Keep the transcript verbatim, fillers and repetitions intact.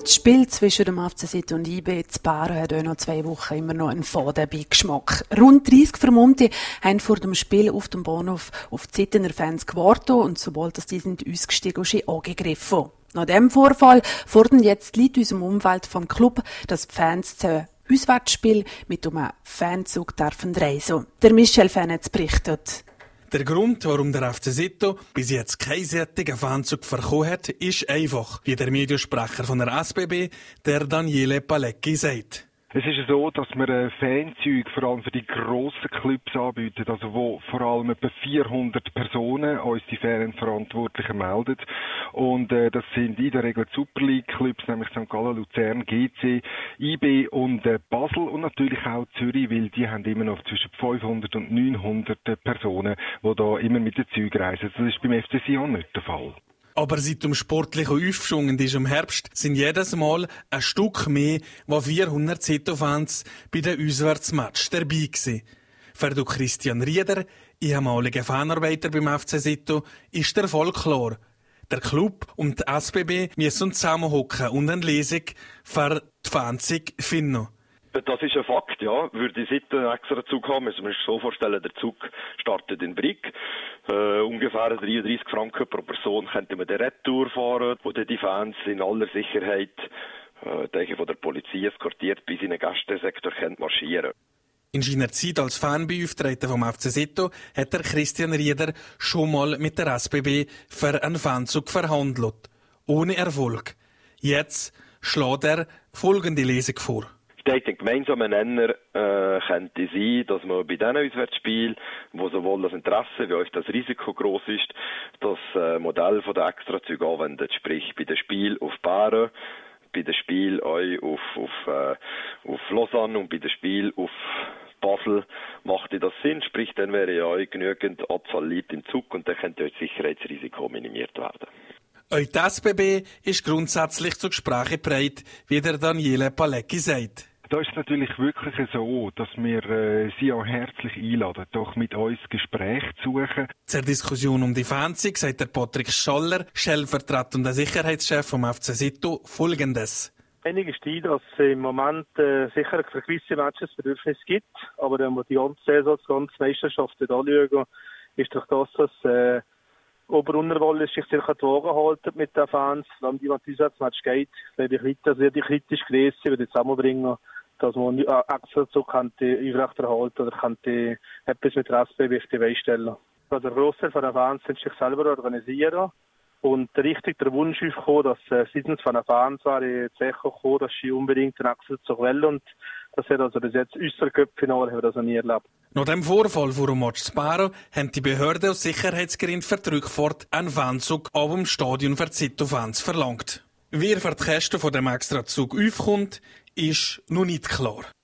Das Spiel zwischen dem F C Sitte und I B zu Baren hat auch noch zwei Wochen immer noch einen faden Beigeschmack. Rund dreissig Vermummte haben vor dem Spiel auf dem Bahnhof auf die Sittener Fans gewartet und sobald das die sind ausgestiegen, sind angegriffen. Nach diesem Vorfall fordern jetzt die Leute in unserem Umfeld vom Club, dass die Fans zu Auswärtsspiel mit einem Fanzug dürfen reisen. Der Michel Fenetz berichtet. Der Grund, warum der F C Sitto bis jetzt keinen solchen Fanzug verkauft hat, ist einfach, wie der Mediensprecher von der S B B, der Daniele Palecki, sagt. Es ist so, dass wir Fanzüge vor allem für die grossen Clubs anbieten, also wo vor allem etwa vierhundert Personen uns die Fanverantwortlichen melden. Und äh, das sind in der Regel Super League Clubs, nämlich Sankt Gallen, Luzern, G C, I B und äh, Basel und natürlich auch Zürich, weil die haben immer noch zwischen fünfhundert und neunhundert Personen, die da immer mit den Zügen reisen. Das ist beim F C Sion nicht der Fall. Aber seit dem sportlichen Aufschwung in diesem Herbst sind jedes Mal ein Stück mehr, wo vierhundert Sitto-Fans bei den Auswärtsmatch dabei waren. Für Christian Rieder, ehemaliger Fanarbeiter beim F C Sitto, ist der Fall klar. Der Club und die S B B müssen zusammenhocken und eine Lösung für die Fans finden. Das ist ein Fakt, ja. Würde die Sitte einen extra Zug haben, müssen wir uns so vorstellen, der Zug startet in Brig. Äh, ungefähr dreiunddreissig Franken pro Person könnte man den Retour fahren, wo dann die Fans in aller Sicherheit, äh, denke von der Polizei eskortiert, bis in den Gästesektor marschieren. In seiner Zeit als Fanbeauftragter vom F C Sitto hat der Christian Rieder schon mal mit der S B B für einen Fanzug verhandelt. Ohne Erfolg. Jetzt schlägt er folgende Lesung vor. Ich denke, ein gemeinsamer Nenner äh, könnte sein, dass man bei diesen Auswärtsspielen, wo sowohl das Interesse wie auch das Risiko gross ist, das äh, Modell von der Extrazüge anwendet. Sprich, bei den Spielen auf Baren, bei den Spielen auch auf, auf, äh, auf Lausanne und bei den Spielen auf Basel macht das Sinn. Sprich, dann wäre ja auch genügend Anzahl Leute im Zug und dann könnte auch das Sicherheitsrisiko minimiert werden. Auch die S B B ist grundsätzlich zu Gesprächen bereit, wie der Daniele Palecki sagt. Da ist es natürlich wirklich so, dass wir äh, Sie auch herzlich einladen, doch mit uns Gespräch zu suchen. Zur Diskussion um die Fans sagt der Patrick Schaller, stellvertretender Sicherheitschef vom F C Sitto, Folgendes. Einig ist die, dass es im Moment äh, sicher für gewisse Matches Bedürfnis gibt, aber wenn wir die ganze Saison, die ganze Meisterschaft anschauen, ist doch das, dass äh, Ober-Unterwolle sich sicher die Waage halten mit den Fans, wenn die Auswärtsmatch geht, glaube ich weiter sehr kritisch gelesen, würde zusammenbringen, dass man extra so könnte aufrechterhalten oder könnte etwas mit der S B B auf die Beine stellen. Also der Großteil der Fans sind sich selber organisieren und richtig der Wunsch ist gekommen, dass äh, seitens von den Fans wäre gekommen, dass sie unbedingt den Extra zu wollen und das hat also bis jetzt unser Cup-Finale haben wir also nie erlebt. Nach dem Vorfall vor dem Match zu Baren haben die Behörden aus Sicherheitsgründen für die Rückfahrt einen Fanzug ab dem Stadion für die Sitto-Fans verlangt. Wer für die Kosten von dem Extrazug aufkommt, ist noch nicht klar.